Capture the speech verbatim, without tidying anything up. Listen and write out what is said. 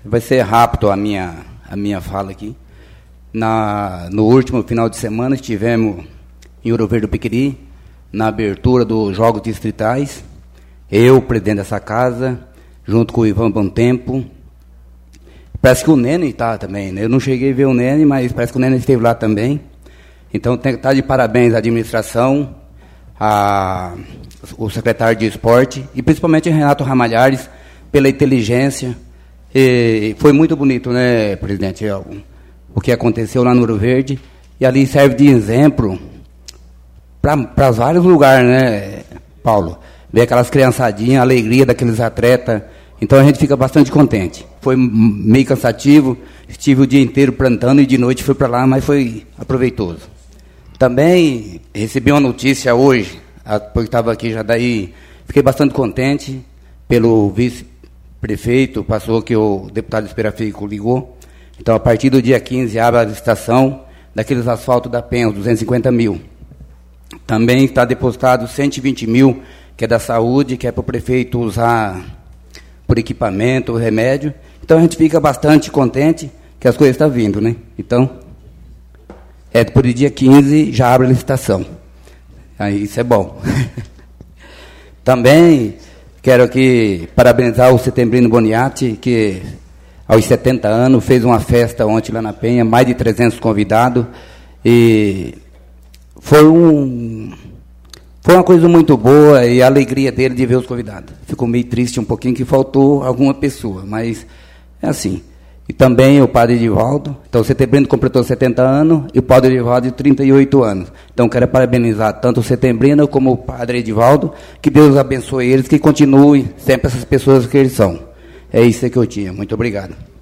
Vai ser rápido a minha, a minha fala aqui. Na, no último final de semana estivemos em Ouro Verde do Piqueri, na abertura dos Jogos Distritais. Eu, presidente dessa casa, junto com o Ivan Bontempo. Parece que o Nene está também, né? Eu não cheguei a ver o Nene, mas parece que o Nene esteve lá também. Então, tem que estar de parabéns à administração, a, o secretário de esporte e principalmente o Renato Ramalhares pela inteligência. E foi muito bonito, né, presidente, o que aconteceu lá no Ouro Verde. E ali serve de exemplo para vários lugares, né, Paulo? Ver aquelas criançadinhas, a alegria daqueles atletas. Então a gente fica bastante contente. Foi meio cansativo, estive o dia inteiro plantando e de noite fui para lá, mas foi aproveitoso. Também recebi uma notícia hoje, porque estava aqui já daí, fiquei bastante contente pelo vice-prefeito, passou que o deputado Esperafico ligou. Então, a partir do dia quinze, abre a licitação daqueles asfaltos da Penha, os duzentos e cinquenta mil. Também está depositado cento e vinte mil, que é da saúde, que é para o prefeito usar por equipamento, remédio. Então, a gente fica bastante contente que as coisas estão vindo, né? Então, é por dia quinze, já abre a licitação. Aí, isso é bom. Também quero aqui parabenizar o Setembrino Boniati, que aos setenta anos, fez uma festa ontem lá na Penha, mais de trezentos convidados, e foi, um, foi uma coisa muito boa, e a alegria dele de ver os convidados. Ficou meio triste um pouquinho que faltou alguma pessoa, mas é assim. E também o padre Edivaldo, então o Setembrino completou setenta anos, e o padre Edivaldo de trinta e oito anos. Então quero parabenizar tanto o Setembrino como o padre Edivaldo, que Deus abençoe eles, que continue sempre essas pessoas que eles são. É isso que eu tinha. Muito obrigado.